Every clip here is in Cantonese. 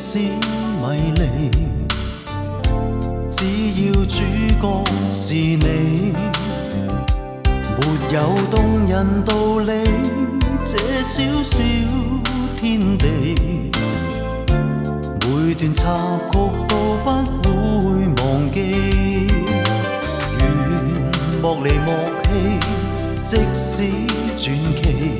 使迷离，只要主角是你，没有动人道理，这小小天地，每段插曲都不會忘記，願莫離莫棄，即使傳奇，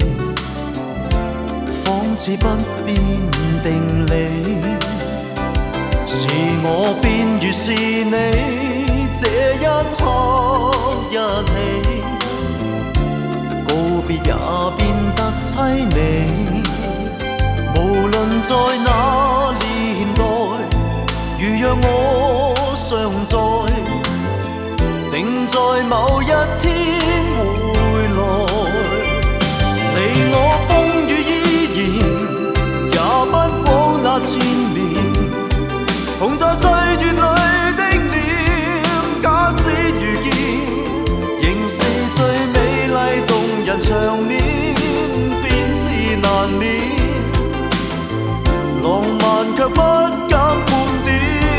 仿似不變定理。是我變如是你，這一刻一起，告別也變得凄美。無論在哪年代，如若我尚在，定在某一天會來。你我風雨依然，也不枉那纏綿，同在歲月裏的臉，假使遇見，仍是最美麗動人場面，便是難免。浪漫卻不減半點，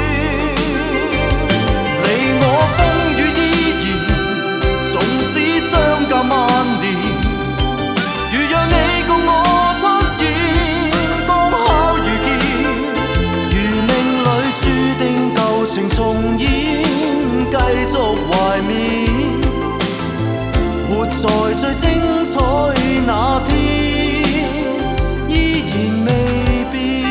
你我風雨依然，縱使相隔萬年。如若你共我出現，剛巧遇見，如命裏注定舊情重演，繼續懷緬，活在最精彩那天，依然未變。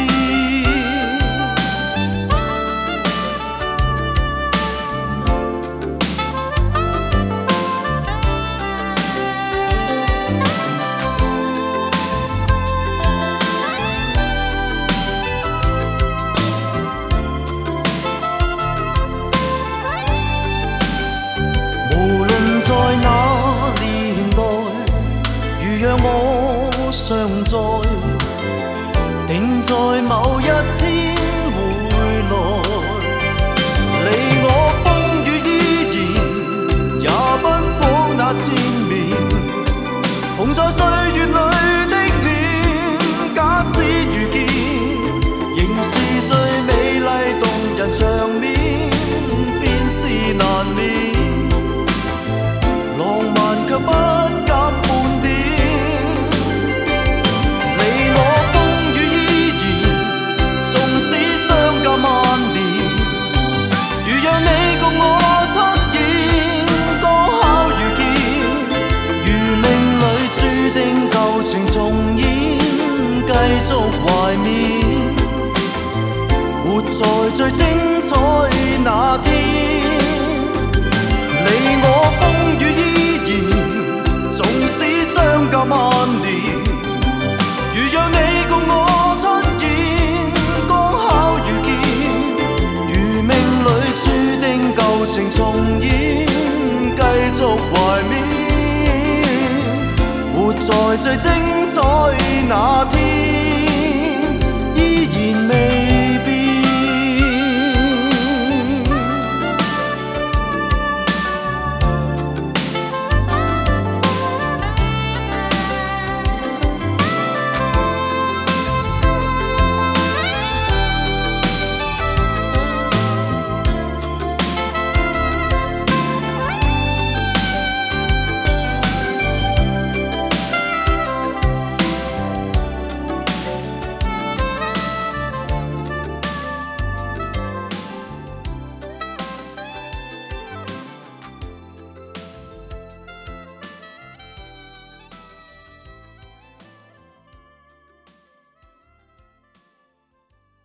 在那年代，如若我尚在，定在某一天會來。你我風雨依然，也不枉那纏綿，同在歲月裏的臉，假使遇見，仍是最美麗動人場面，便是難免。浪漫卻不減半點，你我風雨依然，縱使相隔萬年。如若你共我出現，剛巧遇見，如命裏注定舊情重演，繼續懷緬，活在最精彩那天。你我風雨依然，縱使相隔萬年。如若你共我出現，剛巧遇見，如命裏注定舊情重演，繼續懷緬，活在最精彩那天。